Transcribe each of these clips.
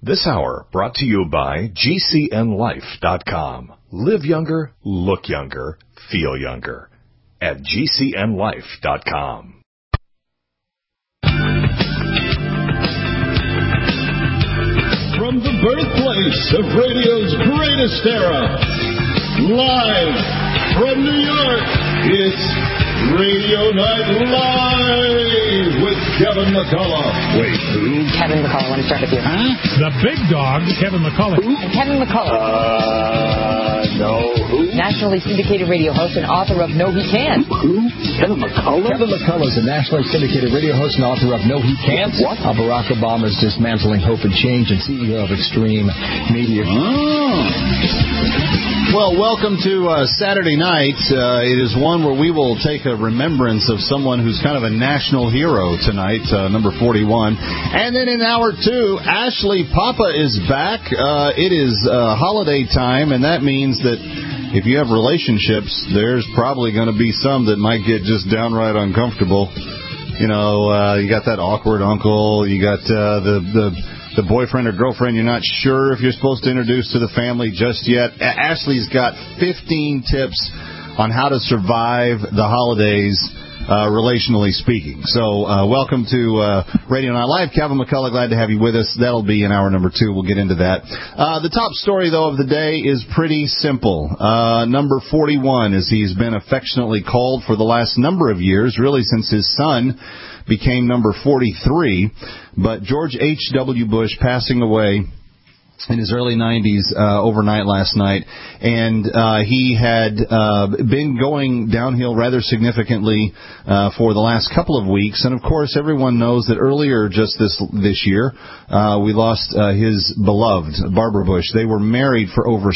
This hour brought to you by GCNLife.com. Live younger, look younger, feel younger at GCNLife.com. From the birthplace of radio's greatest era, live from New York, it's Radio Night Live with Kevin McCullough. Wait, who? Kevin McCullough. Let me start with you. Huh? The big dog, Kevin McCullough. Who? Kevin McCullough. No. Who? Nationally syndicated radio host and author of No He Can't. Who? Kevin McCullough? Kevin McCullough is a nationally syndicated radio host and author of No He Can't. What? Barack Obama's Dismantling Hope and Change and CEO of Extreme Media. Well, welcome to Saturday night. It is one where we will take a remembrance of someone who's kind of a national hero tonight, number 41. And then in hour 2, Ashley Papa is back. It is holiday time, and that means that if you have relationships, there's probably going to be some that might get just downright uncomfortable. You know, you got that awkward uncle, you got the boyfriend or girlfriend you're not sure if you're supposed to introduce to the family just yet. Ashley's got 15 tips on how to survive the holidays, relationally speaking. So welcome to Radio Night Live. Kevin McCullough, glad to have you with us. That'll be in hour number 2. We'll get into that. The top story, though, of the day is pretty simple. Number 41, as he's been affectionately called for the last number of years, really since his son became number 43. But George H.W. Bush passing away in his early 90s overnight last night, and he had been going downhill rather significantly for the last couple of weeks. And of course, everyone knows that earlier just this year we lost his beloved Barbara Bush. They were married for over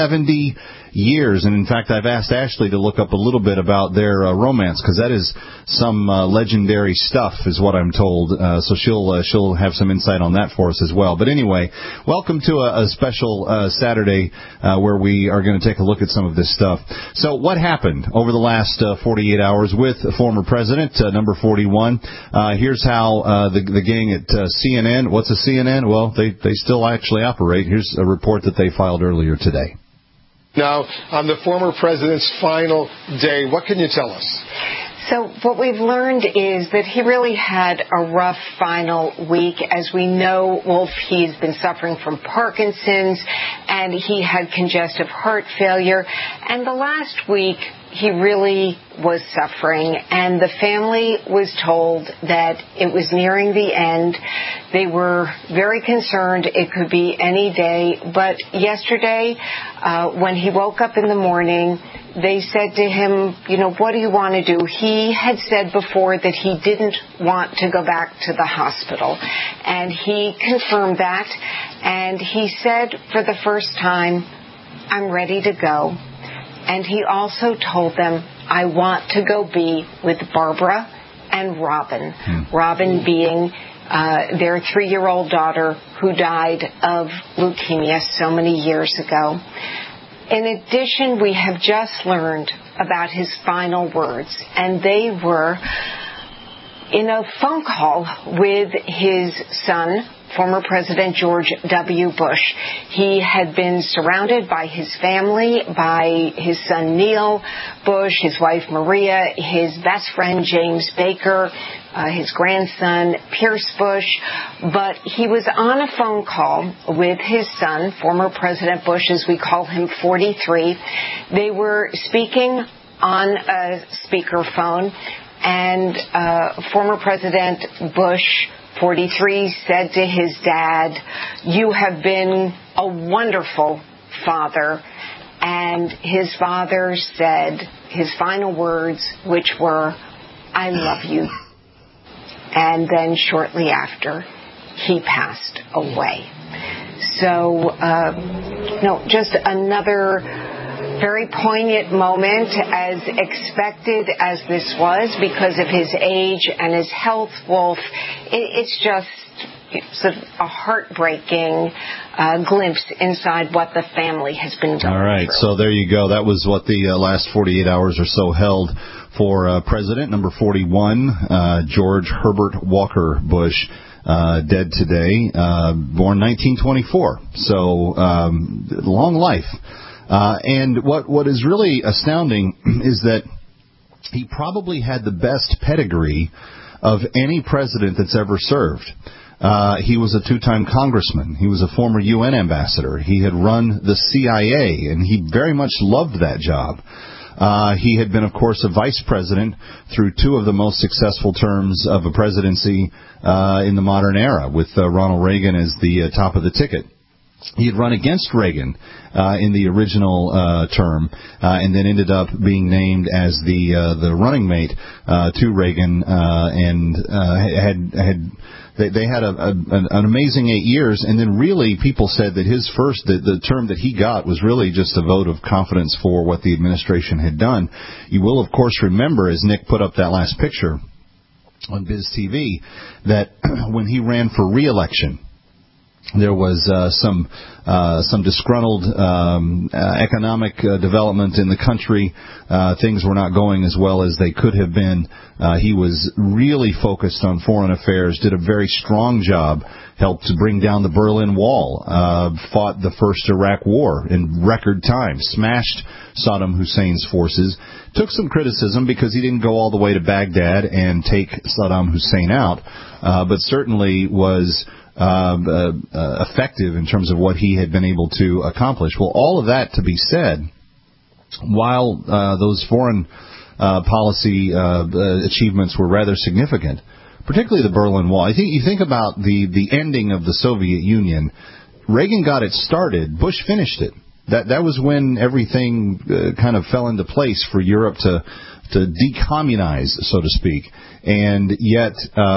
70 years, and in fact I've asked Ashley to look up a little bit about their romance, because that is some legendary stuff is what I'm told, so she'll have some insight on that for us as well. But anyway, welcome to a special Saturday where we are going to take a look at some of this stuff. So what happened over the last 48 hours with former president, number 41? Here's how the gang at CNN, what's a CNN? Well, they still actually operate. Here's a report that they filed earlier today. Now, on the former president's final day, what can you tell us? So what we've learned is that he really had a rough final week. As we know, Wolf, he's been suffering from Parkinson's, and he had congestive heart failure. And the last week, he really was suffering, and the family was told that it was nearing the end. They were very concerned it could be any day, but yesterday, when he woke up in the morning, they said to him, you know, what do you want to do? He had said before that he didn't want to go back to the hospital, and he confirmed that, and he said for the first time, I'm ready to go. And he also told them, I want to go be with Barbara and Robin. Robin being their 3-year-old daughter who died of leukemia so many years ago. In addition, we have just learned about his final words, and they were in a phone call with his son, former President George W. Bush. He had been surrounded by his family, by his son Neil Bush, his wife Maria, his best friend James Baker, his grandson Pierce Bush. But he was on a phone call with his son, former President Bush, as we call him, 43. They were speaking on a speakerphone, and former President Bush, 43, said to his dad, you have been a wonderful father. And his father said his final words, which were, I love you. And then shortly after, he passed away. So, just another very poignant moment, as expected as this was, because of his age and his health, Wolf. It's just a heartbreaking glimpse inside what the family has been doing. All right, so there you go. That was what the last 48 hours or so held for President number 41, George Herbert Walker Bush. dead today, born 1924. So long life. And what is really astounding is that he probably had the best pedigree of any president that's ever served. He was a two-time congressman. He was a former UN ambassador. He had run the CIA, and he very much loved that job. He had been, of course, a vice president through two of the most successful terms of a presidency in the modern era, with Ronald Reagan as the top of the ticket. He had run against Reagan in the original term, and then ended up being named as the running mate to Reagan, and they had an amazing 8 years. And then really people said that his the term that he got was really just a vote of confidence for what the administration had done. You will, of course, remember, as Nick put up that last picture on Biz TV, that when he ran for re-election, there was some disgruntled economic development in the country. Things were not going as well as they could have been. He was really focused on foreign affairs, did a very strong job, helped to bring down the Berlin Wall, fought the first Iraq War in record time, smashed Saddam Hussein's forces, took some criticism because he didn't go all the way to Baghdad and take Saddam Hussein out, but certainly was effective in terms of what he had been able to accomplish. Well, all of that to be said, while those foreign policy achievements were rather significant, particularly the Berlin Wall. You think about the ending of the Soviet Union. Reagan got it started. Bush finished it. That was when everything kind of fell into place for Europe to decommunize, so to speak. And yet,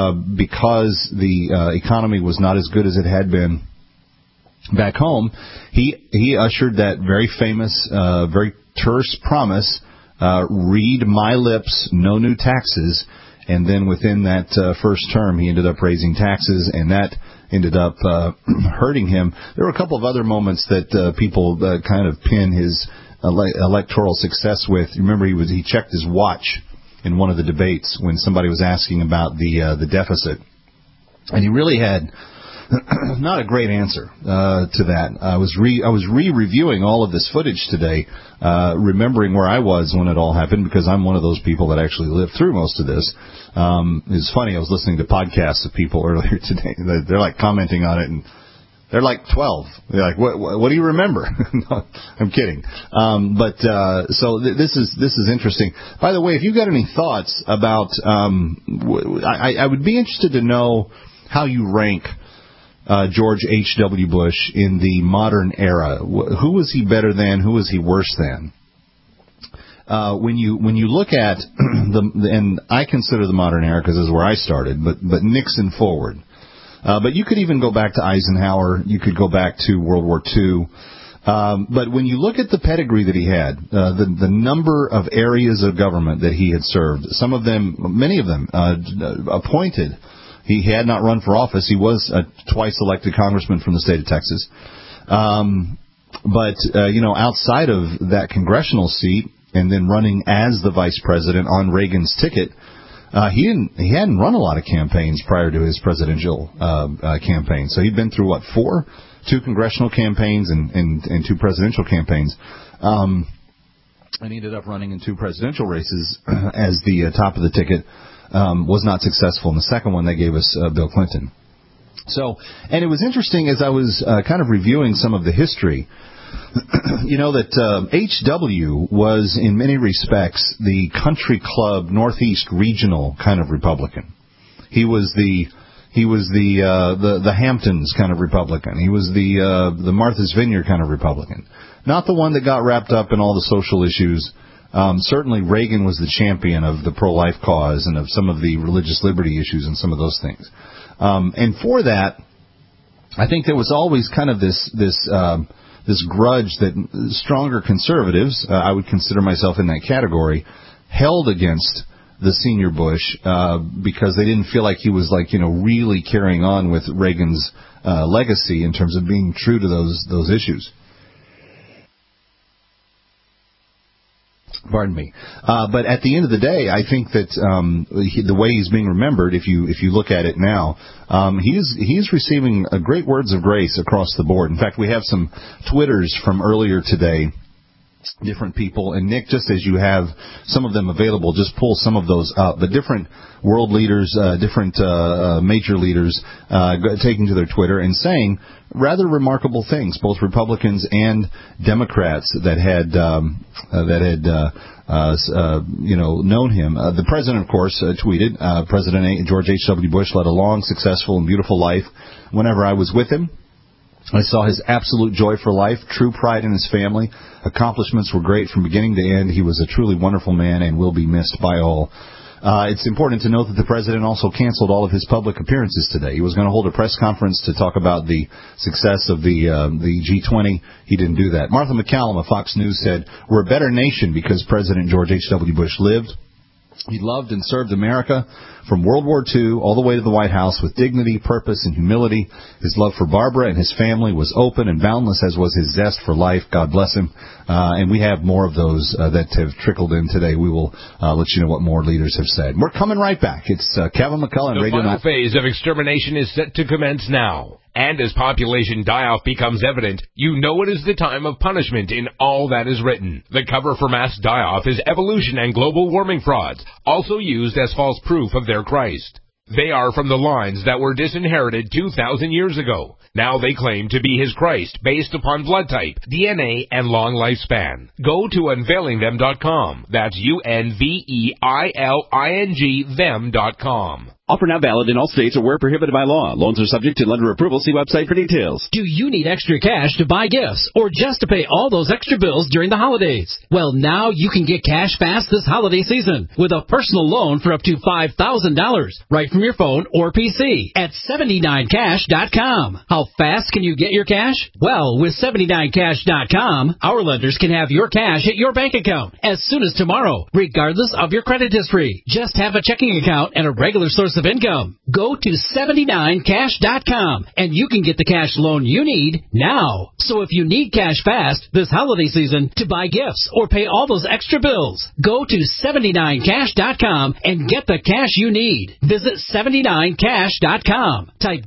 because the economy was not as good as it had been back home, he ushered that very famous, very terse promise, read my lips, no new taxes. And then within that first term, he ended up raising taxes, and that ended up hurting him. There were a couple of other moments that people kind of pin his electoral success with. Remember, he checked his watch in one of the debates when somebody was asking about the deficit, and he really had not a great answer to that. I was re-reviewing all of this footage today, remembering where I was when it all happened, because I'm one of those people that actually lived through most of this. It's funny, I was listening to podcasts of people earlier today. They're like commenting on it, and they're like 12. They're like, what do you remember? No, I'm kidding. So this is interesting. By the way, if you've got any thoughts about, I would be interested to know how you rank George H.W. Bush in the modern era. Who was he better than? Who was he worse than? When you look at and I consider the modern era because this is where I started, but Nixon forward. But you could even go back to Eisenhower. You could go back to World War II. But when you look at the pedigree that he had, the number of areas of government that he had served, many of them appointed. He had not run for office. He was a twice elected congressman from the state of Texas. But outside of that congressional seat and then running as the vice president on Reagan's ticket, he hadn't run a lot of campaigns prior to his presidential campaign. So he'd been through, 2 congressional campaigns and 2 presidential campaigns. And he ended up running in 2 presidential races as the top of the ticket. Was not successful in the second one. They gave us Bill Clinton. So, and it was interesting as I was kind of reviewing some of the history, that H.W. was in many respects the country club Northeast regional kind of Republican. He was the Hamptons kind of Republican. He was the Martha's Vineyard kind of Republican. Not the one that got wrapped up in all the social issues. Certainly Reagan was the champion of the pro-life cause and of some of the religious liberty issues and some of those things. And for that, I think there was always kind of this grudge that stronger conservatives, I would consider myself in that category, held against the senior Bush because they didn't feel like he was really carrying on with Reagan's legacy in terms of being true to those issues. Pardon me. But at the end of the day, I think that the way he's being remembered, if you look at it now, he's receiving great words of grace across the board. In fact, we have some Twitters from earlier today, different people. And Nick, just as you have some of them available, just pull some of those up. But different world leaders, different major leaders taking to their Twitter and saying rather remarkable things, both Republicans and Democrats that had known him. The president, of course, tweeted, President George H.W. Bush led a long, successful, and beautiful life. Whenever I was with him, I saw his absolute joy for life, true pride in his family. Accomplishments were great from beginning to end. He was a truly wonderful man and will be missed by all. It's important to note that the president also canceled all of his public appearances today. He was going to hold a press conference to talk about the success of the G20. He didn't do that. Martha McCallum of Fox News said, "We're a better nation because President George H.W. Bush lived. He loved and served America from World War II all the way to the White House with dignity, purpose, and humility. His love for Barbara and his family was open and boundless, as was his zest for life. God bless him." And we have more of those that have trickled in today. We will let you know what more leaders have said. We're coming right back. It's Kevin McCullough. The final phase of extermination is set to commence now. And as population die-off becomes evident, you know it is the time of punishment in all that is written. The cover for mass die-off is evolution and global warming frauds, also used as false proof of their Christ. They are from the lines that were disinherited 2,000 years ago. Now they claim to be his Christ based upon blood type, DNA, and long lifespan. Go to unveilingthem.com. That's UNVEILING them.com. Offer now valid in all states or where prohibited by law. Loans are subject to lender approval. See website for details. Do you need extra cash to buy gifts or just to pay all those extra bills during the holidays? Well, now you can get cash fast this holiday season with a personal loan for up to $5,000 right from your phone or PC at 79cash.com. How fast can you get your cash? Well, with 79cash.com, our lenders can have your cash at your bank account as soon as tomorrow, regardless of your credit history. Just have a checking account and a regular source of income. Go to 79cash.com and you can get the cash loan you need now. So if you need cash fast this holiday season to buy gifts or pay all those extra bills, go to 79cash.com and get the cash you need. Visit 79cash.com. Type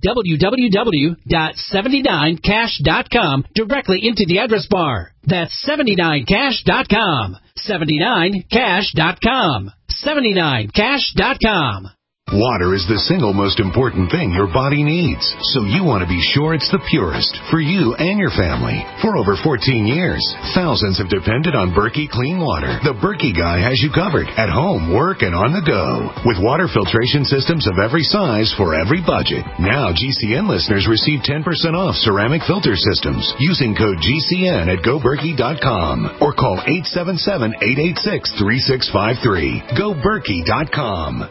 www.79cash.com directly into the address bar. That's 79cash.com. 79cash.com. 79cash.com. Water is the single most important thing your body needs, so you want to be sure it's the purest for you and your family. For over 14 years, thousands have depended on Berkey Clean Water. The Berkey guy has you covered at home, work, and on the go. With water filtration systems of every size for every budget. Now GCN listeners receive 10% off ceramic filter systems using code GCN at GoBerkey.com or call 877-886-3653. GoBerkey.com.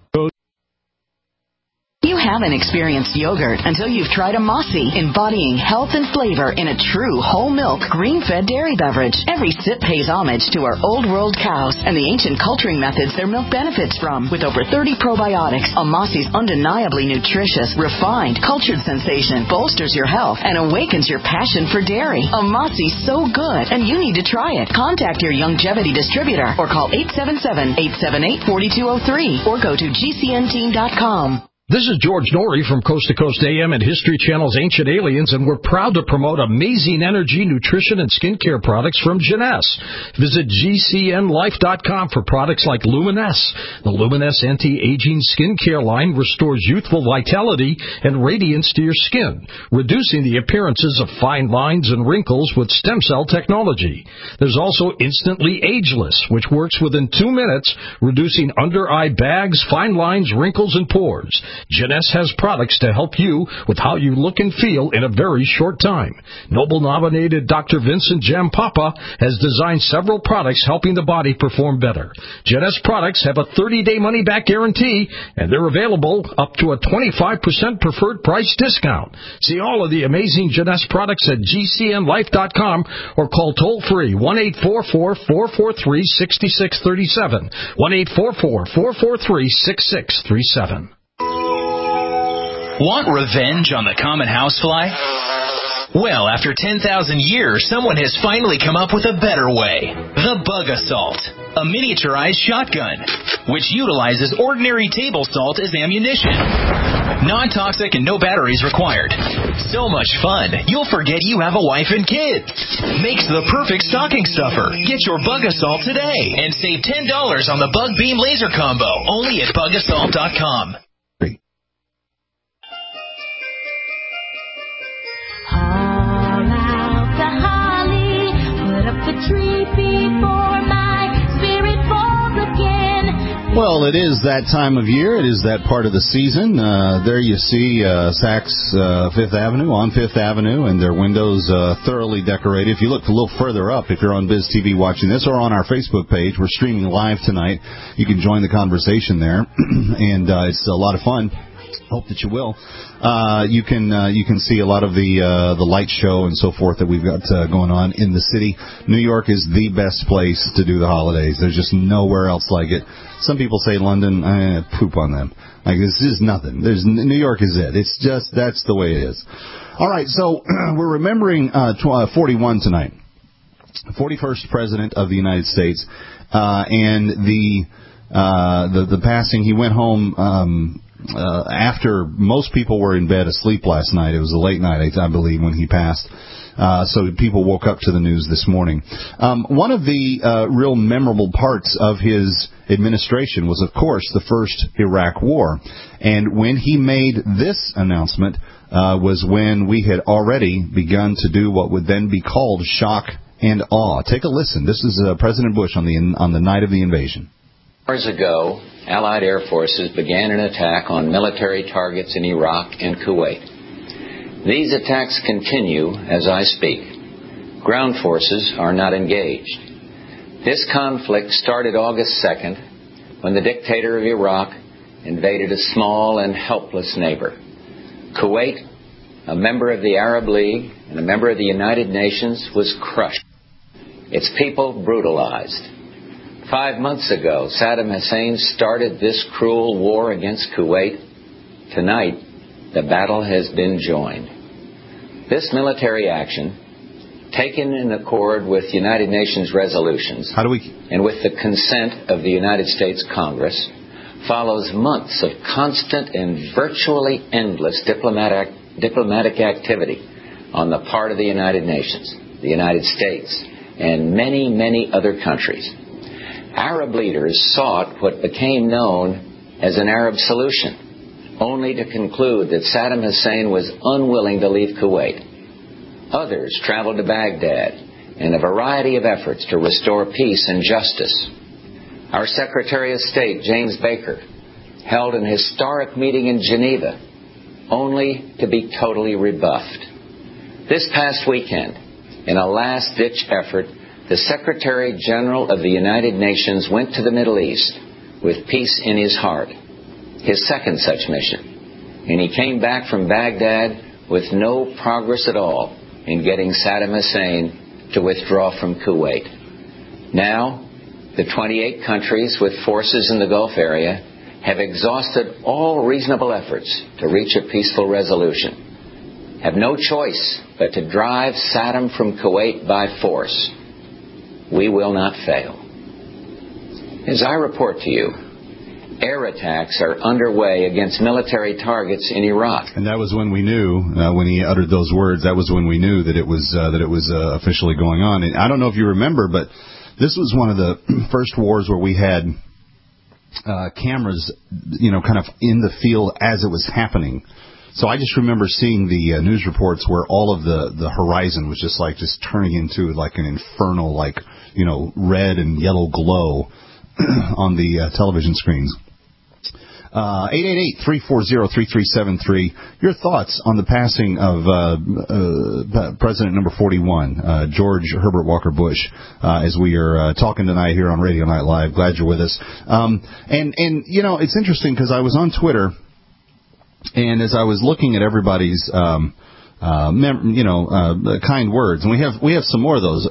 You haven't experienced yogurt until you've tried a Mossy, embodying health and flavor in a true whole milk, green-fed dairy beverage. Every sip pays homage to our old world cows and the ancient culturing methods their milk benefits from. With over 30 probiotics, a Mossy's undeniably nutritious, refined, cultured sensation bolsters your health and awakens your passion for dairy. A Mossy's so good, and you need to try it. Contact your Youngevity distributor or call 877-878-4203 or go to GCNteam.com. This is George Norrie from Coast to Coast AM and History Channel's Ancient Aliens, and we're proud to promote amazing energy, nutrition, and skincare products from Jeunesse. Visit GCNlife.com for products like Luminesse. The Luminesse anti-aging skincare line restores youthful vitality and radiance to your skin, reducing the appearances of fine lines and wrinkles with stem cell technology. There's also Instantly Ageless, which works within 2 minutes, reducing under-eye bags, fine lines, wrinkles, and pores. Jeunesse has products to help you with how you look and feel in a very short time. Nobel-nominated Dr. Vincent Jampapa has designed several products helping the body perform better. Jeunesse products have a 30-day money-back guarantee, and they're available up to a 25% preferred price discount. See all of the amazing Jeunesse products at GCNlife.com or call toll-free 1-844-443-6637, 1-844-443-6637. Want revenge on the common housefly? Well, after 10,000 years, someone has finally come up with a better way. The Bug Assault, a miniaturized shotgun, which utilizes ordinary table salt as ammunition. Non-toxic and no batteries required. So much fun, you'll forget you have a wife and kids. Makes the perfect stocking stuffer. Get your Bug Assault today and save $10 on the Bug Beam Laser Combo, only at bugassault.com. Well, it is that time of year. It is that part of the season. There you see Saks Fifth Avenue on Fifth Avenue, and their windows thoroughly decorated. If you look a little further up, if you're on Biz TV watching this, or on our Facebook page, we're streaming live tonight. You can join the conversation there, and it's a lot of fun. Hope that you will. You can see a lot of the light show and so forth that we've got going on in the city. New York is the best place to do the holidays. There's just nowhere else like it. Some people say London, poop on them. Like, this is nothing. New York is it. It's just, that's the way it is. All right, so we're remembering 41 tonight. 41st President of the United States, and the passing. He went home after most people were in bed asleep last night. It was a late night, I believe, when he passed. So people woke up to the news this morning. One of the real memorable parts of his administration was, of course, the first Iraq War. And when he made this announcement was when we had already begun to do what would then be called shock and awe. Take a listen. This is President Bush on the night of the invasion. Hours ago, Allied air forces began an attack on military targets in Iraq and Kuwait. These attacks continue as I speak. Ground forces are not engaged. This conflict started August 2nd when the dictator of Iraq invaded a small and helpless neighbor. Kuwait, a member of the Arab League and a member of the United Nations, was crushed. Its people brutalized. 5 months ago, Saddam Hussein started this cruel war against Kuwait. Tonight, the battle has been joined. This military action, taken in accord with United Nations resolutions and with the consent of the United States Congress, follows months of constant and virtually endless diplomatic activity on the part of the United Nations, the United States, and many, many other countries. Arab leaders sought what became known as an Arab solution, only to conclude that Saddam Hussein was unwilling to leave Kuwait. Others traveled to Baghdad in a variety of efforts to restore peace and justice. Our Secretary of State, James Baker, held an historic meeting in Geneva, only to be totally rebuffed. This past weekend, in a last-ditch effort, the Secretary General of the United Nations went to the Middle East with peace in his heart, his second such mission, and he came back from Baghdad with no progress at all in getting Saddam Hussein to withdraw from Kuwait. Now, the 28 countries with forces in the Gulf area have exhausted all reasonable efforts to reach a peaceful resolution, have no choice but to drive Saddam from Kuwait by force. We will not fail. As I report to you, air attacks are underway against military targets in Iraq. And that was when we knew, when he uttered those words, that was when we knew that it was officially going on. And I don't know if you remember, but this was one of the first wars where we had cameras, kind of in the field as it was happening. So I just remember seeing the news reports where all of the horizon was just turning into like an infernal, red and yellow glow on the television screens. 888-340-3373. Your thoughts on the passing of President number 41, George Herbert Walker Bush, as we are talking tonight here on Radio Night Live. Glad you're with us. And it's interesting because I was on Twitter, and as I was looking at everybody's kind words, and we have some more of those.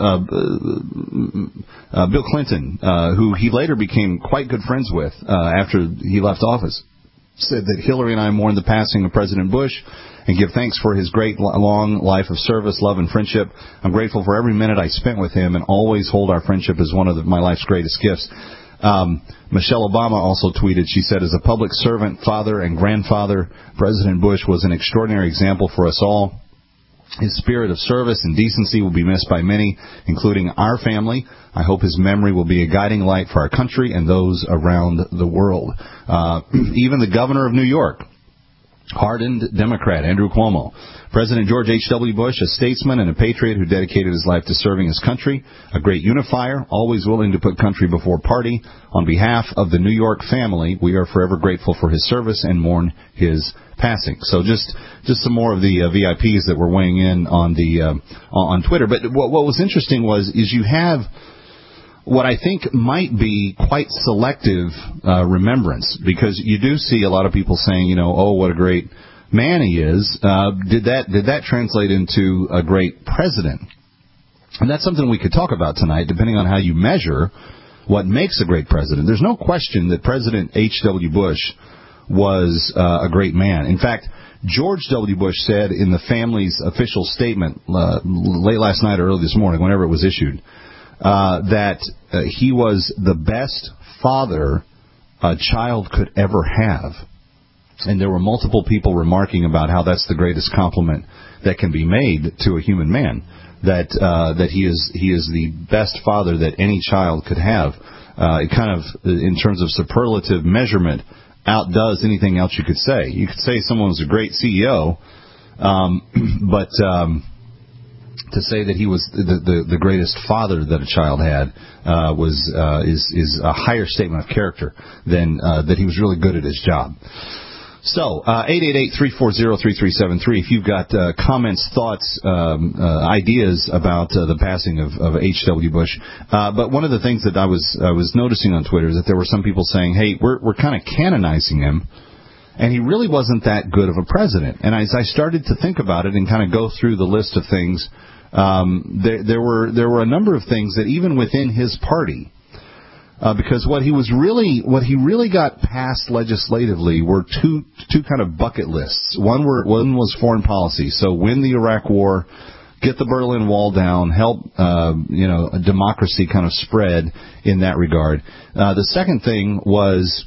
Bill Clinton, who he later became quite good friends with after he left office, said that Hillary and I mourn the passing of President Bush, and give thanks for his great long life of service, love, and friendship. I'm grateful for every minute I spent with him and always hold our friendship as one of my life's greatest gifts. Michelle Obama also tweeted, she said, as a public servant, father, and grandfather, President Bush was an extraordinary example for us all. His spirit of service and decency will be missed by many, including our family. I hope his memory will be a guiding light for our country and those around the world. Even the governor of New York, hardened Democrat Andrew Cuomo. President George H.W. Bush, a statesman and a patriot who dedicated his life to serving his country, a great unifier, always willing to put country before party. On behalf of the New York family, we are forever grateful for his service and mourn his passing. So just some more of the VIPs that were weighing in on the on Twitter. But what was interesting is you have what I think might be quite selective remembrance, because you do see a lot of people saying, oh, what a great man he is. Did that translate into a great president? And that's something we could talk about tonight, depending on how you measure what makes a great president. There's no question that President H.W. Bush was a great man. In fact, George W. Bush said in the family's official statement late last night or early this morning, whenever it was issued, that he was the best father a child could ever have. And there were multiple people remarking about how that's the greatest compliment that can be made to a human man, that he is the best father that any child could have. It kind of, in terms of superlative measurement, outdoes anything else you could say. You could say someone was a great CEO, but to say that he was the greatest father that a child had is a higher statement of character than that he was really good at his job. So, 888-340-3373, if you've got comments, thoughts, ideas about the passing of H.W. Bush. But one of the things that I was noticing on Twitter is that there were some people saying, hey, we're kind of canonizing him, and he really wasn't that good of a president. And as I started to think about it and kind of go through the list of things, there were a number of things that even within his party, because what he really got passed legislatively were two kind of bucket lists. One was foreign policy, so win the Iraq War, get the Berlin Wall down, help a democracy kind of spread in that regard. The second thing was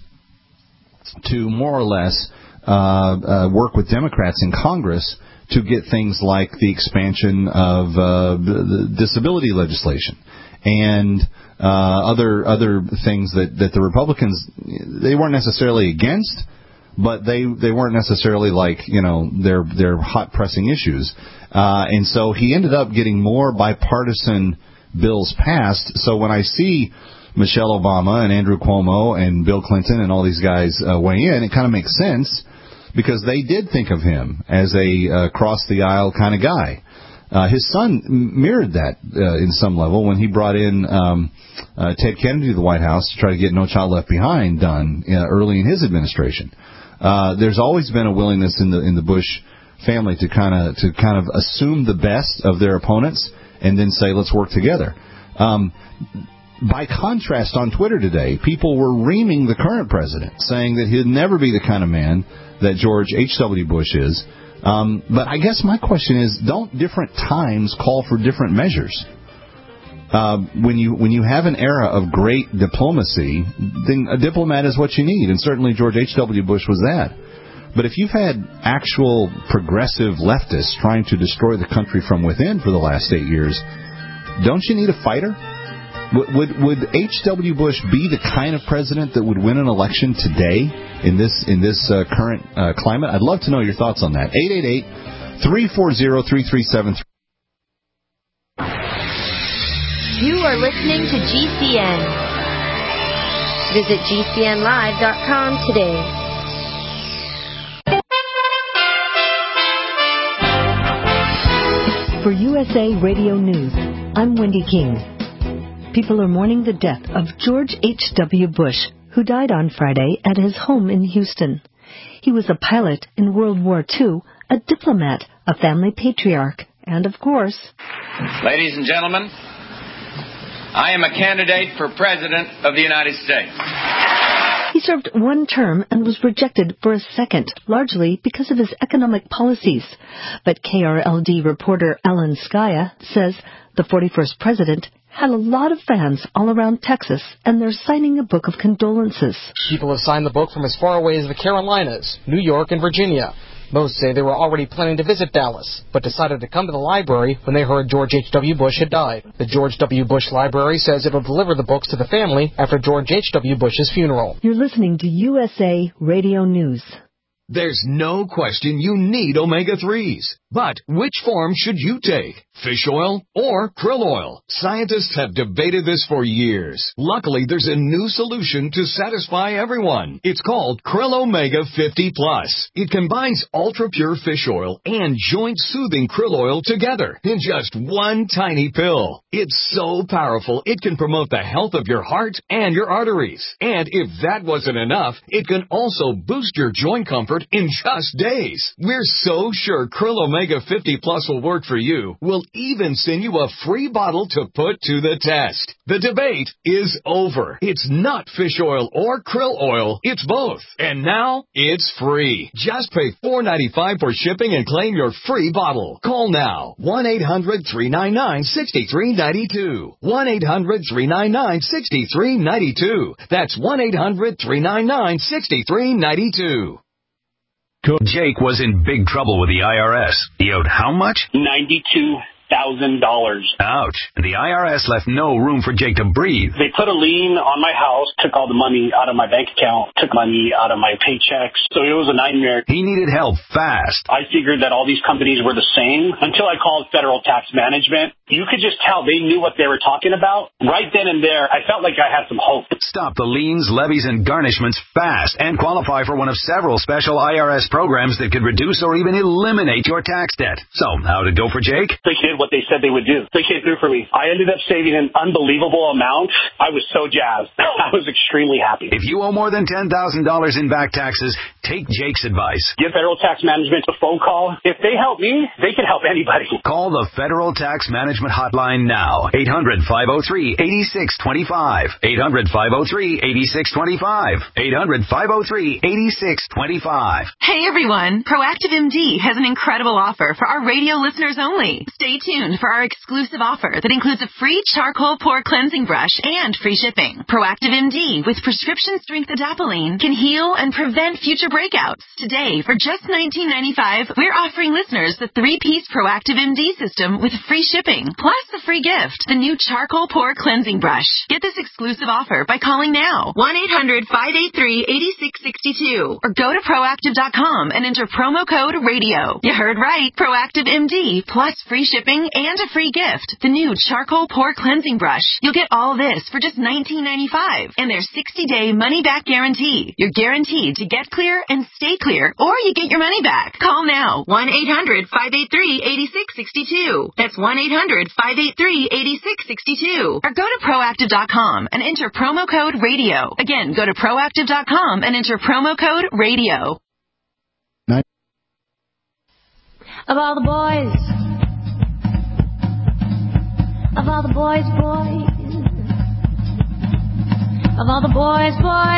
to more or less work with Democrats in Congress to get things like the expansion of the disability legislation and other things that the Republicans, they weren't necessarily against, but they weren't necessarily like, their hot pressing issues. And so he ended up getting more bipartisan bills passed. So when I see Michelle Obama and Andrew Cuomo and Bill Clinton and all these guys weigh in, it kind of makes sense because they did think of him as a cross the aisle kind of guy. His son mirrored that in some level when he brought in Ted Kennedy to the White House to try to get No Child Left Behind done early in his administration. There's always been a willingness in the Bush family to kind of assume the best of their opponents and then say, let's work together. By contrast, on Twitter today, people were reaming the current president, saying that he'd never be the kind of man that George H.W. Bush is. But I guess my question is, don't different times call for different measures? When you have an era of great diplomacy, then a diplomat is what you need, and certainly George H.W. Bush was that. But if you've had actual progressive leftists trying to destroy the country from within for the last 8 years, don't you need a fighter? Would H.W. Bush be the kind of president that would win an election today in this current climate? I'd love to know your thoughts on that. 888-340-3373. You are listening to GCN. Visit GCNlive.com today. For USA Radio News, I'm Wendy King. People are mourning the death of George H.W. Bush, who died on Friday at his home in Houston. He was a pilot in World War II, a diplomat, a family patriarch, and, of course... Ladies and gentlemen, I am a candidate for President of the United States. He served one term and was rejected for a second, largely because of his economic policies. But KRLD reporter Alan Skaya says the 41st president had a lot of fans all around Texas, and they're signing a book of condolences. People have signed the book from as far away as the Carolinas, New York, and Virginia. Most say they were already planning to visit Dallas, but decided to come to the library when they heard George H.W. Bush had died. The George W. Bush Library says it will deliver the books to the family after George H.W. Bush's funeral. You're listening to USA Radio News. There's no question you need omega-3s. But which form should you take? Fish oil or krill oil? Scientists have debated this for years. Luckily, there's a new solution to satisfy everyone. It's called Krill Omega 50 Plus. It combines ultra-pure fish oil and joint-soothing krill oil together in just one tiny pill. It's so powerful, it can promote the health of your heart and your arteries. And if that wasn't enough, it can also boost your joint comfort in just days. We're so sure Krill Omega 50 Plus will work for you. We'll even send you a free bottle to put to the test. The debate is over. It's not fish oil or krill oil. It's both. And now it's free. Just pay $4.95 for shipping and claim your free bottle. Call now. 1-800-399-6392. 1-800-399-6392. That's 1-800-399-6392. Jake was in big trouble with the IRS. He owed how much? $92,000. Ouch. And the IRS left no room for Jake to breathe. They put a lien on my house, took all the money out of my bank account, took money out of my paychecks. So it was a nightmare. He needed help fast. I figured that all these companies were the same until I called Federal Tax Management. You could just tell they knew what they were talking about. Right then and there, I felt like I had some hope. Stop the liens, levies, and garnishments fast and qualify for one of several special IRS programs that could reduce or even eliminate your tax debt. So, how'd it go for Jake? They did what they said they would do. They came through for me. I ended up saving an unbelievable amount. I was so jazzed. I was extremely happy. If you owe more than $10,000 in back taxes, take Jake's advice. Give Federal Tax Management a phone call. If they help me, they can help anybody. Call the Federal Tax Management hotline now. 800-503-8625. 800-503-8625. 800-503-8625. Hey everyone, Proactive MD has an incredible offer for our radio listeners only. Stay tuned for our exclusive offer that includes a free charcoal pore cleansing brush and free shipping. Proactive MD with prescription strength adapalene can heal and prevent future breakouts. Today, for just $19.95, we're offering listeners the 3-piece Proactive MD system with free shipping, plus a free gift, the new charcoal pore cleansing brush. Get this exclusive offer by calling now, 1-800-583-8662, or go to Proactive.com and enter promo code RADIO. You heard right, Proactive MD, plus free shipping and a free gift, the new charcoal pore cleansing brush. You'll get all this for just $19.95, and their 60-day money-back guarantee. You're guaranteed to get clear and stay clear, or you get your money back. Call now, 1-800-583-8662. That's 1-800-583-8662. Or go to Proactive.com and enter promo code RADIO. Again, go to Proactive.com and enter promo code RADIO. Of all the boys, of all the boys, of all the boys,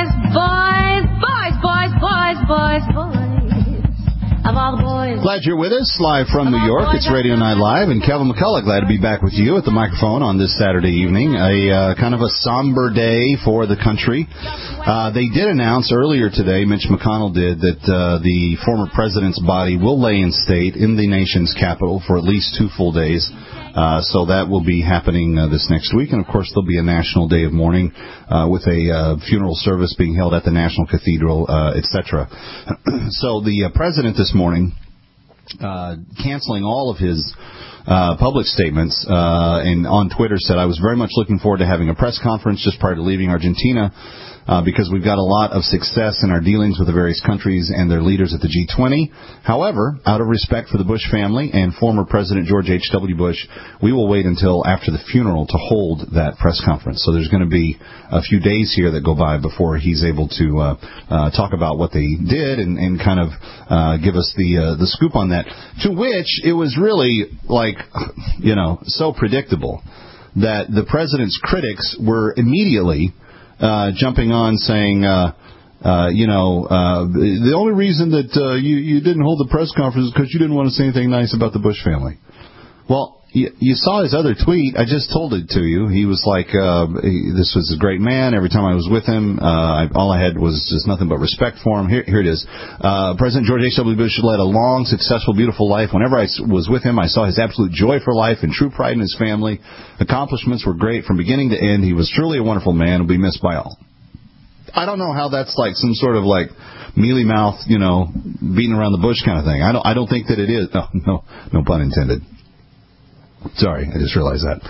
of all the boys. Glad you're with us, live from New York. It's Radio Night Live, and Kevin McCullough, glad to be back with you at the microphone on this Saturday evening. A kind of a somber day for the country. They did announce earlier today, Mitch McConnell did, that the former president's body will lay in state in the nation's capital for at least 2 full days. So that will be happening this next week. And, of course, there'll be a national day of mourning with a funeral service being held at the National Cathedral, etc. So the president this morning, canceling all of his public statements, and on Twitter said, I was very much looking forward to having a press conference just prior to leaving Argentina, because we've got a lot of success in our dealings with the various countries and their leaders at the G20. However, out of respect for the Bush family and former President George H.W. Bush, we will wait until after the funeral to hold that press conference. So there's going to be a few days here that go by before he's able to talk about what they did and kind of give us the scoop on that, to which it was really so predictable that the president's critics were immediately jumping on saying, The only reason that you didn't hold the press conference is because you didn't want to say anything nice about the Bush family. Well, you saw his other tweet. I just told it to you. He was like, this was a great man. Every time I was with him, all I had was just nothing but respect for him. Here it is. President George H.W. Bush led a long, successful, beautiful life. Whenever I was with him, I saw his absolute joy for life and true pride in his family. Accomplishments were great from beginning to end. He was truly a wonderful man and will be missed by all. I don't know how that's like some sort of like mealy mouth, beating around the bush kind of thing. I don't think that it is. No pun intended. Sorry, I just realized that.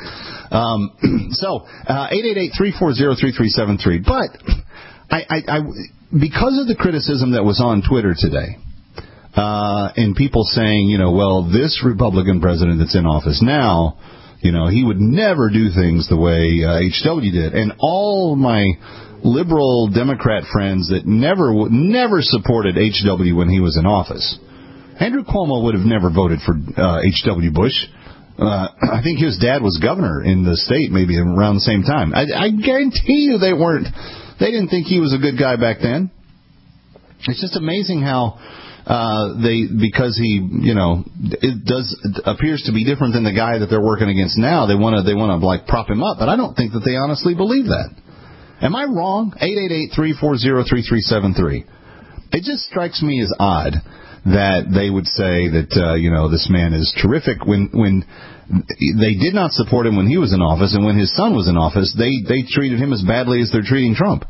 888-340-3373. But I because of the criticism that was on Twitter today, and people saying, well, this Republican president that's in office now, he would never do things the way H.W. did. And all my liberal Democrat friends that never supported H.W. when he was in office. Andrew Cuomo would have never voted for H.W. Bush. I think his dad was governor in the state maybe around the same time. I guarantee you they didn't think he was a good guy back then. It's just amazing how because he, it appears to be different than the guy that they're working against now. They want to like prop him up, but I don't think that they honestly believe that. Am I wrong? 888-340-3373. It just strikes me as odd that they would say that, this man is terrific when they did not support him when he was in office, and when his son was in office, they treated him as badly as they're treating Trump.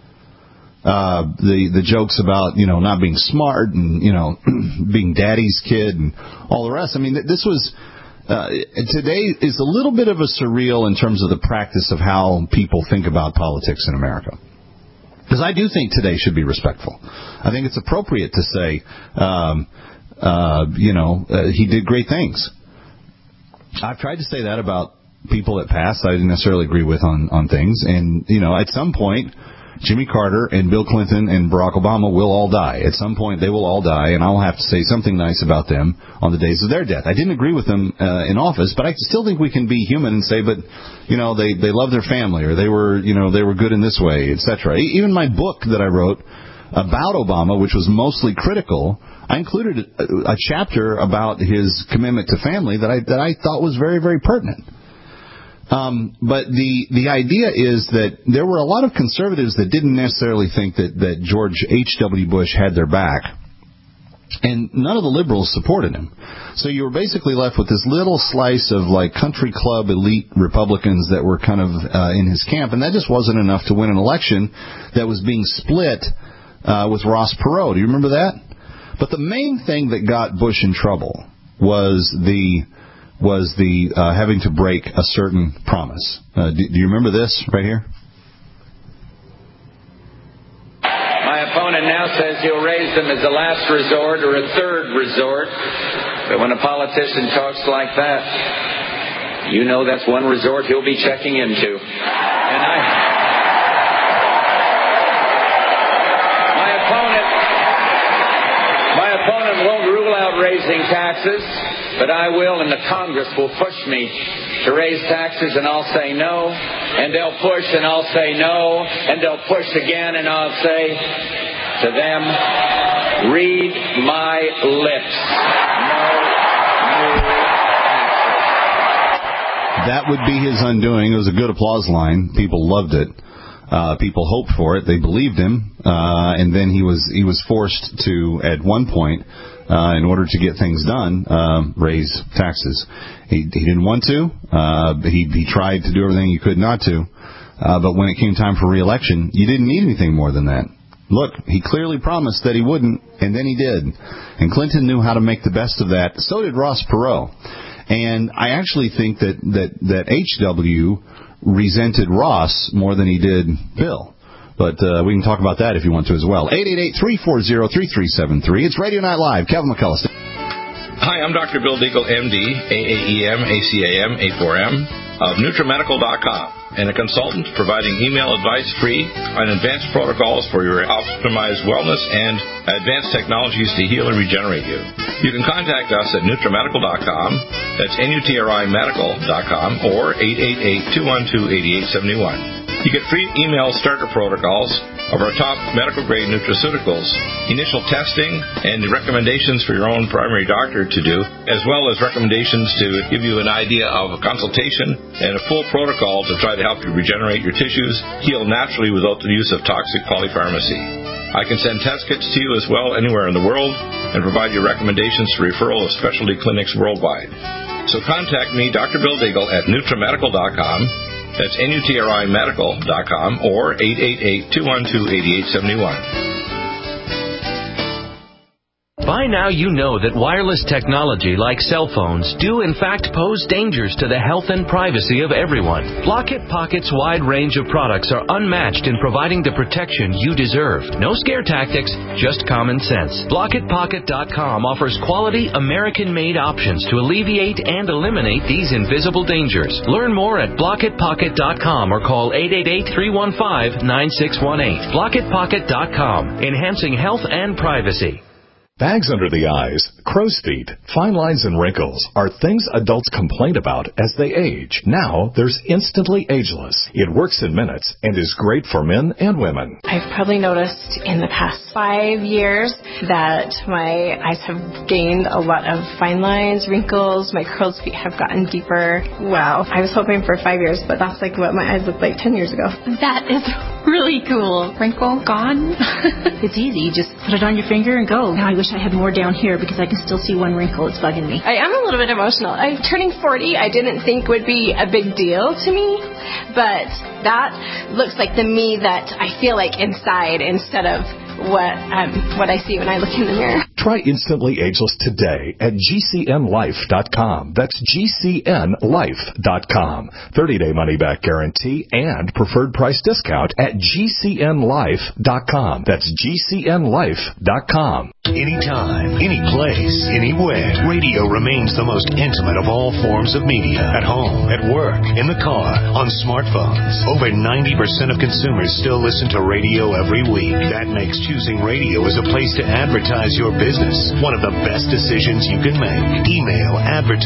The jokes about, not being smart and, being daddy's kid and all the rest. I mean, this was, today is a little bit of a surreal in terms of the practice of how people think about politics in America. Because I do think today should be respectful. I think it's appropriate to say, he did great things. I've tried to say that about people that passed I didn't necessarily agree with on things. And, at some point, Jimmy Carter and Bill Clinton and Barack Obama will all die. At some point, they will all die, and I'll have to say something nice about them on the days of their death. I didn't agree with them in office, but I still think we can be human and say, but, they love their family, or they were good in this way, etc. Even my book that I wrote about Obama, which was mostly critical, I included a chapter about his commitment to family that I thought was very, very pertinent. But the idea is that there were a lot of conservatives that didn't necessarily think that George H.W. Bush had their back, and none of the liberals supported him. So you were basically left with this little slice of like country club elite Republicans that were kind of in his camp, and that just wasn't enough to win an election that was being split with Ross Perot. Do you remember that? But the main thing that got Bush in trouble was the having to break a certain promise. Do you remember this right here? My opponent now says he'll raise them as a last resort or a third resort. But when a politician talks like that, that's one resort he'll be checking into. And my opponent won't rule out raising taxes, but I will, and the Congress will push me to raise taxes, and I'll say no, and they'll push, and I'll say no, and they'll push again, and I'll say to them, read my lips. That would be his undoing. It was a good applause line. People loved it. People hoped for it. They believed him, and then he was forced to, at one point, in order to get things done, raise taxes. He didn't want to. He tried to do everything he could not to. But when it came time for re-election, you didn't need anything more than that. Look, he clearly promised that he wouldn't, and then he did. And Clinton knew how to make the best of that. So did Ross Perot. And I actually think that H.W. resented Ross more than he did Bill. But we can talk about that if you want to as well. 888-340-3373. It's Radio Night Live. Kevin McCullough. Hi, I'm Dr. Bill Deagle, MD, AAEM, ACAM, A4M, of NutriMedical.com, and a consultant providing email advice free on advanced protocols for your optimized wellness and advanced technologies to heal and regenerate you. You can contact us at NutriMedical.com, that's NUTRIMedical.com, or 888-212-8871. You get free email starter protocols of our top medical-grade nutraceuticals, initial testing, and recommendations for your own primary doctor to do, as well as recommendations to give you an idea of a consultation and a full protocol to try to help you regenerate your tissues, heal naturally without the use of toxic polypharmacy. I can send test kits to you as well anywhere in the world and provide you recommendations for referral of specialty clinics worldwide. So contact me, Dr. Bill Deagle, at NutriMedical.com. That's NutriMedical.com or 888-212-8871. By now you know that wireless technology like cell phones do in fact pose dangers to the health and privacy of everyone. Blockit Pocket's wide range of products are unmatched in providing the protection you deserve. No scare tactics, just common sense. BlockitPocket.com offers quality American-made options to alleviate and eliminate these invisible dangers. Learn more at BlockitPocket.com or call 888-315-9618. BlockitPocket.com, enhancing health and privacy. Bags under the eyes, crow's feet, fine lines and wrinkles are things adults complain about as they age. Now there's Instantly Ageless. It works in minutes and is great for men and women. I've probably noticed in the past 5 years that my eyes have gained a lot of fine lines, wrinkles, my crow's feet have gotten deeper. Wow. I was hoping for 5 years, but that's like what my eyes looked like 10 years ago. That is really cool. Wrinkle gone. It's easy. You just put it on your finger and go. Now I wish I had more down here because I can still see one wrinkle. It's bugging me. I am a little bit emotional. I'm turning 40. I didn't think would be a big deal to me, but that looks like the me that I feel like inside instead of what I see when I look in the mirror. Try Instantly Ageless today at GCNLife.com. That's GCNLife.com. 30-day money-back guarantee and preferred price discount at GCNLife.com. That's GCNLife.com. Anytime, any place, anywhere, radio remains the most intimate of all forms of media. At home, at work, in the car, on smartphones. Over 90% of consumers still listen to radio every week. That makes choosing radio as a place to advertise your business one of the best decisions you can make. Email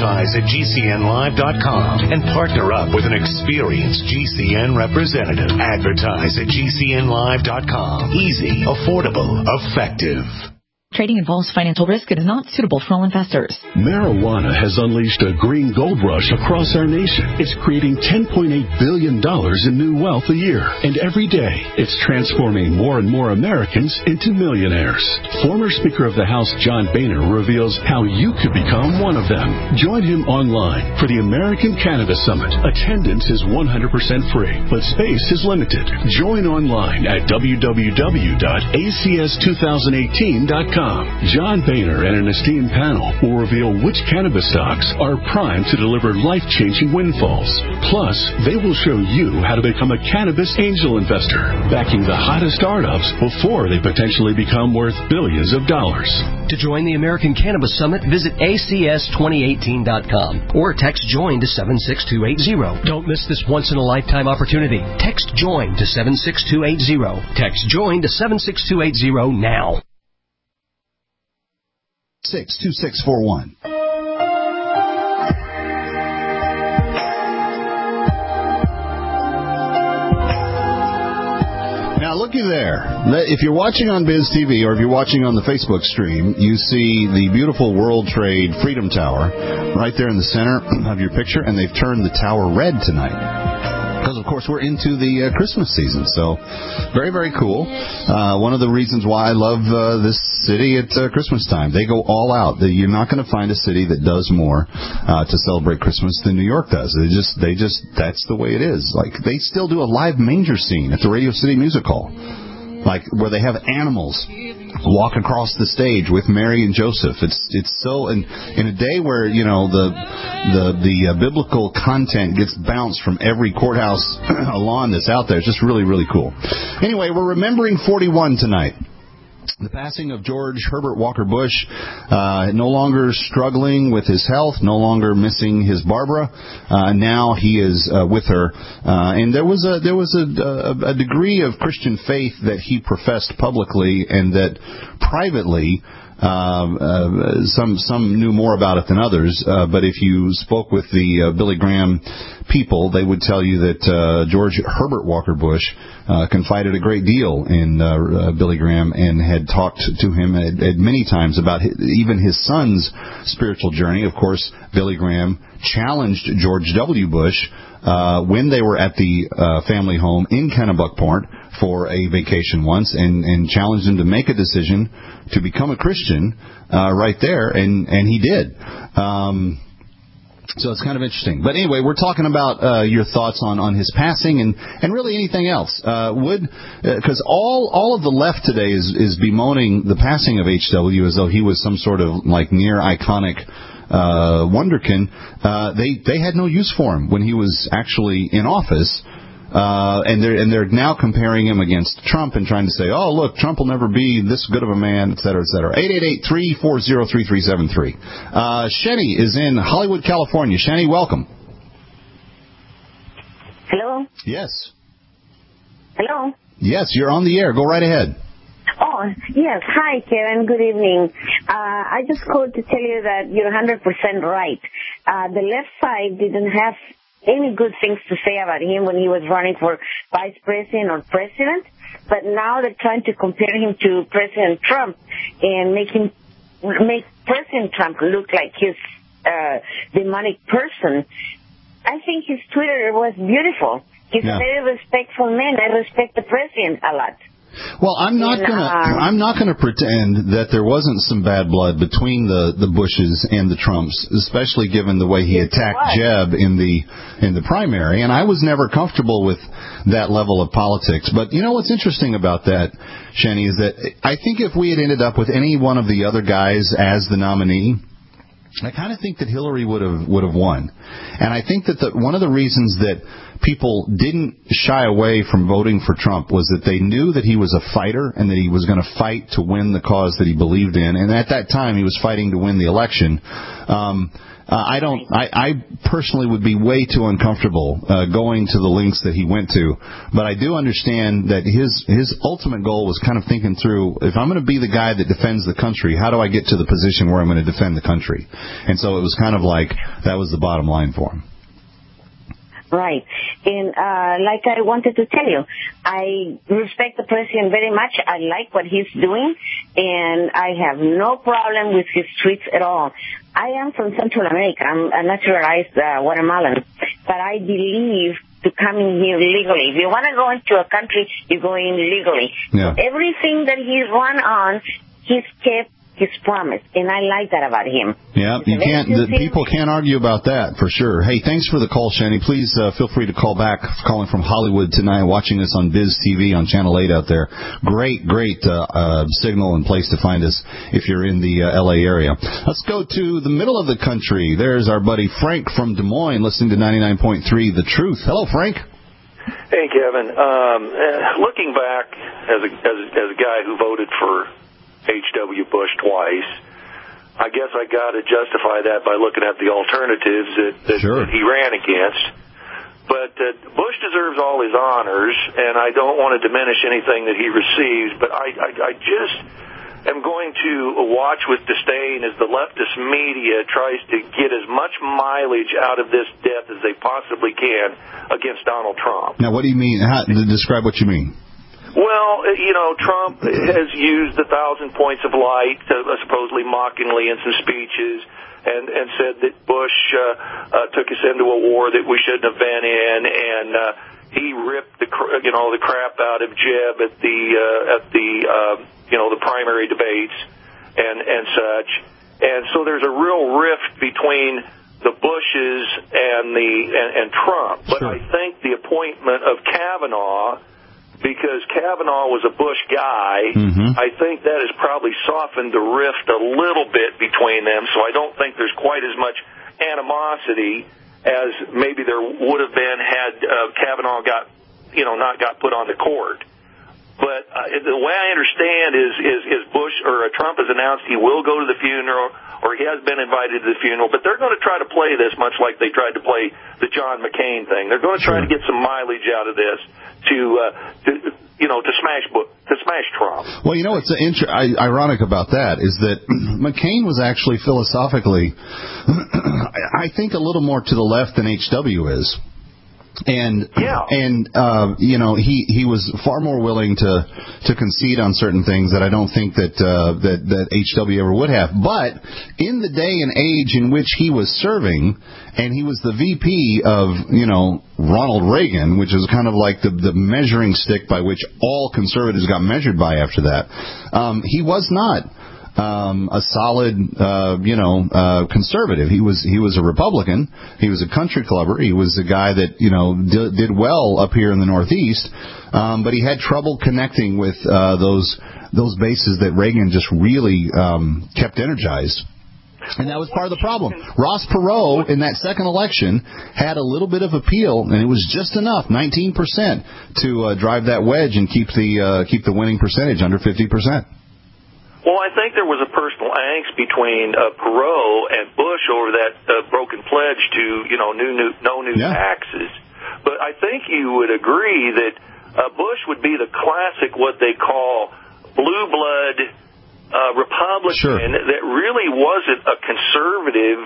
advertise@GCNlive.com and partner up with an experienced GCN representative. Advertise at GCNlive.com. Easy, affordable, effective. Trading involves financial risk and is not suitable for all investors. Marijuana has unleashed a green gold rush across our nation. It's creating $10.8 billion in new wealth a year. And every day, it's transforming more and more Americans into millionaires. Former Speaker of the House John Boehner reveals how you could become one of them. Join him online for the American Cannabis Summit. Attendance is 100% free, but space is limited. Join online at www.acs2018.com. John Boehner and an esteemed panel will reveal which cannabis stocks are primed to deliver life-changing windfalls. Plus, they will show you how to become a cannabis angel investor, backing the hottest startups before they potentially become worth billions of dollars. To join the American Cannabis Summit, visit ACS2018.com or text JOIN to 76280. Don't miss this once-in-a-lifetime opportunity. Text JOIN to 76280. Text JOIN to 76280 now. 62641. Now, looky there. If you're watching on Biz TV or if you're watching on the Facebook stream, you see the beautiful World Trade Freedom Tower right there in the center of your picture, and they've turned the tower red tonight. Because, of course, we're into the Christmas season, so very, very cool. One of the reasons why I love this city at Christmas time. They go all out. You're not going to find a city that does more to celebrate Christmas than New York does. They just that's the way it is. Like, they still do a live manger scene at the Radio City Music Hall, like where they have animals walk across the stage with Mary and Joseph. It's so in a day where the biblical content gets bounced from every courthouse lawn that's out there. It's just really, really cool. Anyway, we're remembering 41 tonight. The passing of George Herbert Walker Bush, no longer struggling with his health, no longer missing his Barbara. Now he is with her, and there was a degree of Christian faith that he professed publicly, and that privately some knew more about it than others. But if you spoke with the Billy Graham people, they would tell you that George Herbert Walker Bush confided a great deal in Billy Graham and had talked to him at many times about even his son's spiritual journey. Of course, Billy Graham challenged George W. Bush when they were at the family home in Kennebunkport for a vacation once, and challenged him to make a decision to become a Christian right there, and he did. So it's kind of interesting. But anyway, we're talking about your thoughts on his passing and really anything else. Because all of the left today is bemoaning the passing of H.W. as though he was some sort of like near iconic wonderkin. They had no use for him when he was actually in office. And they're now comparing him against Trump and trying to say, oh, look, Trump will never be this good of a man, et cetera, et cetera. 888-340-3373. Shenny is in Hollywood, California. Shenny, welcome. Hello? Yes. Hello? Yes, you're on the air. Go right ahead. Oh, yes. Hi, Kevin. Good evening. I just called to tell you that you're 100% right. The left side didn't have any good things to say about him when he was running for vice president or president, but now they're trying to compare him to President Trump and make President Trump look like his demonic person. I think his Twitter was beautiful. He's a very respectful man. I respect the president a lot. Well, I'm not gonna pretend that there wasn't some bad blood between the Bushes and the Trumps, especially given the way he attacked Jeb in the primary, and I was never comfortable with that level of politics. But you know what's interesting about that, Shenny, is that I think if we had ended up with any one of the other guys as the nominee, I kind of think that Hillary would have won. And I think that one of the reasons that people didn't shy away from voting for Trump was that they knew that he was a fighter and that he was going to fight to win the cause that he believed in. And at that time, he was fighting to win the election. I personally would be way too uncomfortable going to the lengths that he went to, but I do understand that his ultimate goal was kind of thinking through, if I'm going to be the guy that defends the country, how do I get to the position where I'm going to defend the country? And so it was kind of like that was the bottom line for him. Right. And like I wanted to tell you, I respect the president very much. I like what he's doing, and I have no problem with his tweets at all. I am from Central America. I'm a naturalized Guatemalan, but I believe to coming here legally. If you want to go into a country, you go in legally. Yeah. So everything that he's run on, he's kept his promise, and I like that about him. Yeah, people can't argue about that, for sure. Hey, thanks for the call, Shanny. Please feel free to call back, calling from Hollywood tonight, watching us on Biz TV on Channel 8 out there. Great signal and place to find us if you're in the L.A. area. Let's go to the middle of the country. There's our buddy Frank from Des Moines, listening to 99.3 The Truth. Hello, Frank. Hey, Kevin. Looking back as a guy who voted for H.W. Bush twice, I guess I got to justify that by looking at the alternatives that he ran against. But Bush deserves all his honors, and I don't want to diminish anything that he receives, but I just am going to watch with disdain as the leftist media tries to get as much mileage out of this death as they possibly can against Donald Trump. Now, what do you mean? Describe what you mean. Well, Trump has used 1,000 points of light, supposedly mockingly in some speeches, and said that Bush took us into a war that we shouldn't have been in, and he ripped the crap out of Jeb at the primary debates and such. And so there's a real rift between the Bushes and Trump. But I think the appointment of Kavanaugh, because Kavanaugh was a Bush guy, I think that has probably softened the rift a little bit between them, so I don't think there's quite as much animosity as maybe there would have been had Kavanaugh not got put on the court. But the way I understand is Bush or Trump has announced he will go to the funeral, or he has been invited to the funeral, but they're going to try to play this much like they tried to play the John McCain thing. They're going to try to get some mileage out of this to smash Trump. Well, what's ironic about that is that McCain was actually philosophically, I think, a little more to the left than H.W. is. And he was far more willing to concede on certain things that I don't think that HW ever would have. But in the day and age in which he was serving, and he was the VP of Ronald Reagan, which is kind of like the measuring stick by which all conservatives got measured by after that, he was not a solid, conservative. He was a Republican. He was a country clubber. He was a guy that, did well up here in the Northeast. But he had trouble connecting with, those bases that Reagan just really, kept energized. And that was part of the problem. Ross Perot in that second election had a little bit of appeal, and it was just enough, 19%, to drive that wedge and keep the winning percentage under 50%. Well, I think there was a personal angst between Perot and Bush over that broken pledge to, no new taxes. But I think you would agree that Bush would be the classic, what they call blue blood Republican that really wasn't a conservative.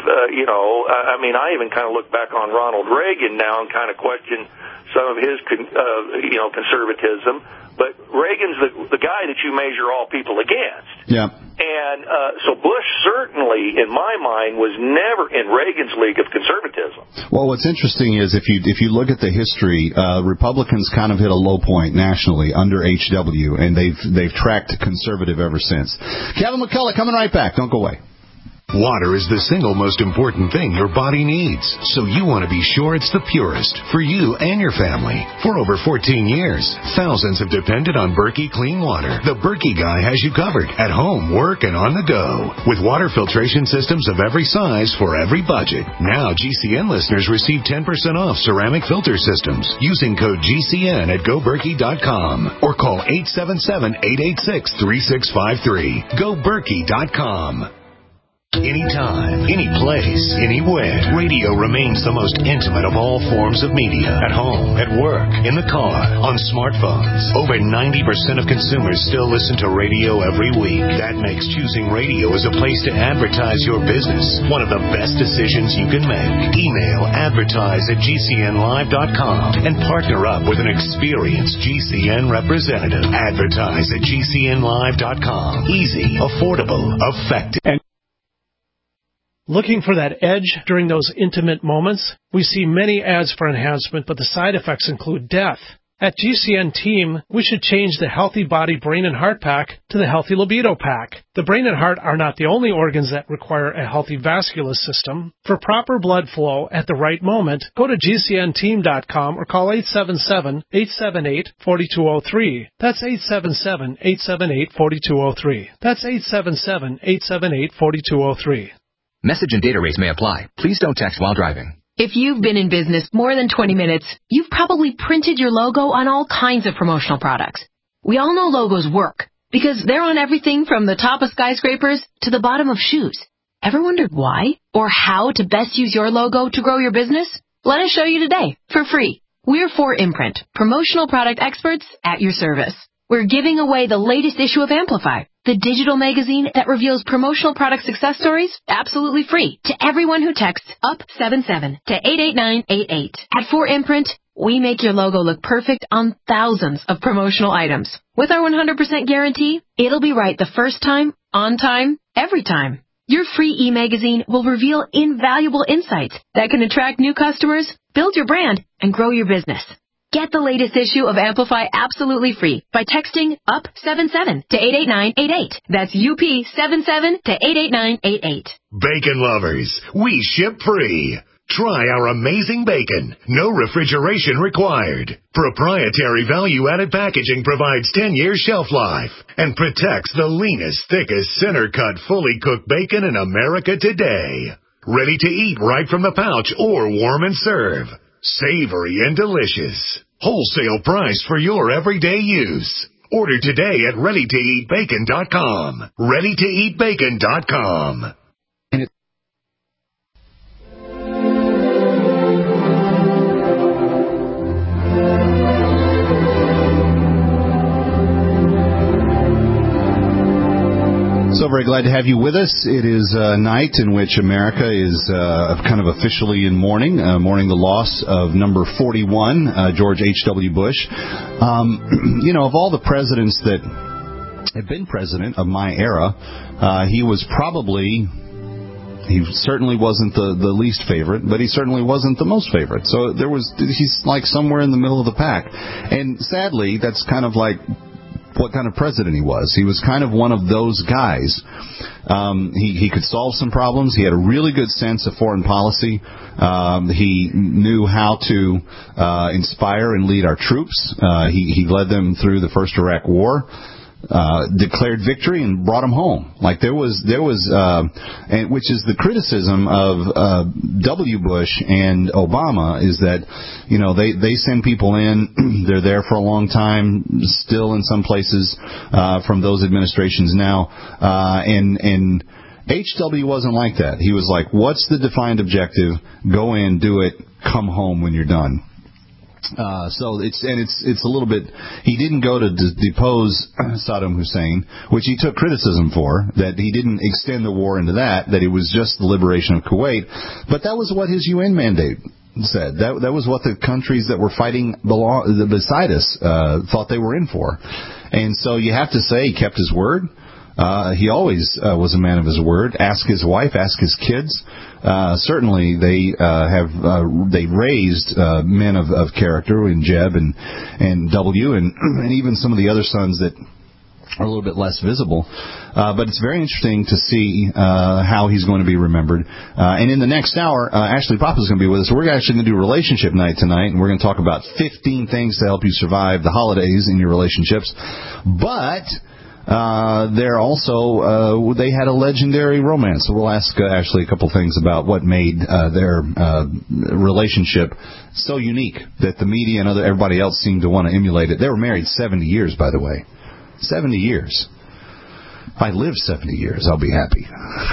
I even kind of look back on Ronald Reagan now and kind of question some of his, conservatism. But Reagan's the guy that you measure all people against. Yeah. And so Bush certainly, in my mind, was never in Reagan's league of conservatism. Well, what's interesting is if you look at the history, Republicans kind of hit a low point nationally under H.W., and they've tracked conservative ever since. Kevin McCullough coming right back. Don't go away. Water is the single most important thing your body needs, so you want to be sure it's the purest for you and your family. For over 14 years, thousands have depended on Berkey Clean Water. The Berkey guy has you covered at home, work, and on the go. With water filtration systems of every size for every budget. Now GCN listeners receive 10% off ceramic filter systems using code GCN at GoBerkey.com or call 877-886-3653. GoBerkey.com. Anytime, any place, anywhere. Radio remains the most intimate of all forms of media. At home, at work, in the car, on smartphones. Over 90% of consumers still listen to radio every week. That makes choosing radio as a place to advertise your business one of the best decisions you can make. Email advertise@gcnlive.com and partner up with an experienced GCN representative. Advertise@gcnlive.com. Easy, affordable, effective. Looking for that edge during those intimate moments? We see many ads for enhancement, but the side effects include death. At GCN Team, we should change the Healthy Body, Brain, and Heart Pack to the Healthy Libido Pack. The brain and heart are not the only organs that require a healthy vascular system. For proper blood flow at the right moment, go to GCNteam.com or call 877-878-4203. That's 877-878-4203. That's 877-878-4203. Message and data rates may apply. Please don't text while driving. If you've been in business more than 20 minutes, you've probably printed your logo on all kinds of promotional products. We all know logos work because they're on everything from the top of skyscrapers to the bottom of shoes. Ever wondered why or how to best use your logo to grow your business? Let us show you today for free. We're 4imprint, promotional product experts at your service. We're giving away the latest issue of Amplify, the digital magazine that reveals promotional product success stories absolutely free to everyone who texts UP77 to 88988. At 4imprint, we make your logo look perfect on thousands of promotional items. With our 100% guarantee, it'll be right the first time, on time, every time. Your free e-magazine will reveal invaluable insights that can attract new customers, build your brand, and grow your business. Get the latest issue of Amplify absolutely free by texting UP77 to 88988. That's UP77 to 88988. Bacon lovers, we ship free. Try our amazing bacon. No refrigeration required. Proprietary value-added packaging provides 10 years shelf life and protects the leanest, thickest, center-cut, fully cooked bacon in America today. Ready to eat right from the pouch or warm and serve. Savory and delicious. Wholesale price for your everyday use. Order today at ReadyToEatBacon.com. ReadyToEatBacon.com. So very glad to have you with us. It is a night in which America is kind of officially in mourning the loss of number 41, George H.W. Bush. Of all the presidents that have been president of my era, he certainly wasn't the least favorite, but he certainly wasn't the most favorite. So he's like somewhere in the middle of the pack. And sadly, that's kind of like what kind of president he was. He was kind of one of those guys. He could solve some problems. He had a really good sense of foreign policy. He knew how to inspire and lead our troops. He led them through the first Iraq War. Declared victory and brought them home. Like there was, and which is the criticism of W. Bush and Obama is that they send people in, they're there for a long time, still in some places from those administrations now, and H.W. wasn't like that. He was like, what's the defined objective? Go in, do it, come home when you're done. So it's a little bit. He didn't go to depose Saddam Hussein, which he took criticism for. That he didn't extend the war into that. That it was just the liberation of Kuwait. But that was what his UN mandate said. That was what the countries that were fighting beside us thought they were in for. And so you have to say he kept his word. He always was a man of his word. Ask his wife, ask his kids. Certainly, they raised men of character in Jeb and W, and even some of the other sons that are a little bit less visible. But it's very interesting to see how he's going to be remembered. And in the next hour, Ashley Papa is going to be with us. We're actually going to do relationship night tonight, and we're going to talk about 15 things to help you survive the holidays in your relationships. But they're also, they had a legendary romance. So we'll ask Ashley a couple things about what made their relationship so unique that the media and everybody else seemed to want to emulate it. They were married 70 years, by the way. 70 years. If I live 70 years, I'll be happy.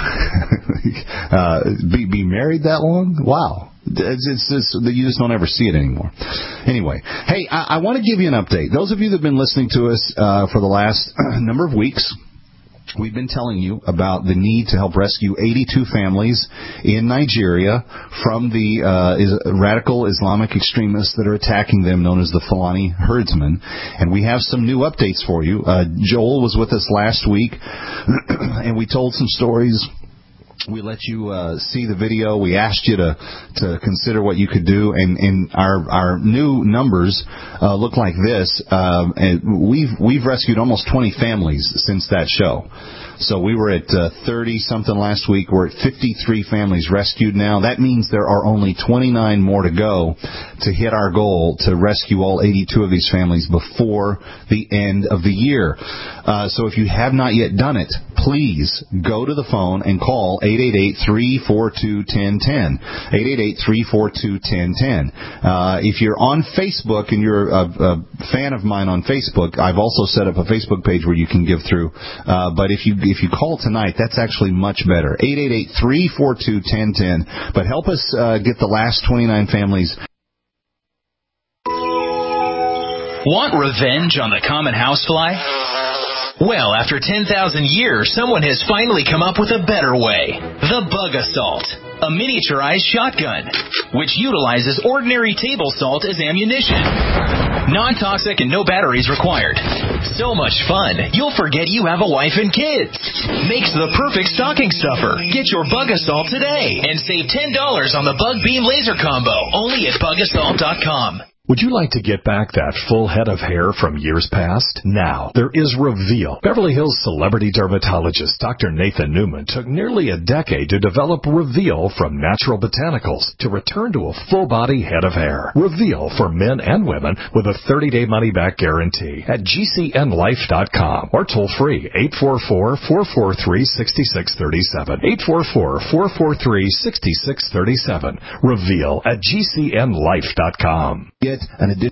Be married that long? Wow. You just don't ever see it anymore. Anyway, hey, I want to give you an update. Those of you that have been listening to us for the last number of weeks, we've been telling you about the need to help rescue 82 families in Nigeria from the radical Islamic extremists that are attacking them, known as the Fulani herdsmen. And we have some new updates for you. Joel was with us last week, and we told some stories. We let you see the video. We asked you to consider what you could do, and our new numbers look like this. And we've rescued almost 20 families since that show. So we were at 30-something last week. We're at 53 families rescued now. That means there are only 29 more to go to hit our goal to rescue all 82 of these families before the end of the year. So if you have not yet done it, please go to the phone and call 888-342-1010. 888-342-1010. If you're on Facebook and you're a fan of mine on Facebook, I've also set up a Facebook page where you can give through. But if you call tonight, that's actually much better. 888-342-1010. But help us get the last 29 families. Want revenge on the common housefly? Well, after 10,000 years, someone has finally come up with a better way. The Bug Assault, a miniaturized shotgun, which utilizes ordinary table salt as ammunition. Non-toxic and no batteries required. So much fun, you'll forget you have a wife and kids. Makes the perfect stocking stuffer. Get your Bug Assault today and save $10 on the Bug Beam Laser Combo, only at BugAssault.com. Would you like to get back that full head of hair from years past? Now, there is Reveal. Beverly Hills celebrity dermatologist Dr. Nathan Newman took nearly a decade to develop Reveal from natural botanicals to return to a full-body head of hair. Reveal for men and women with a 30-day money-back guarantee at GCNlife.com or toll-free 844-443-6637. 844-443-6637. Reveal at GCNlife.com. Get an additional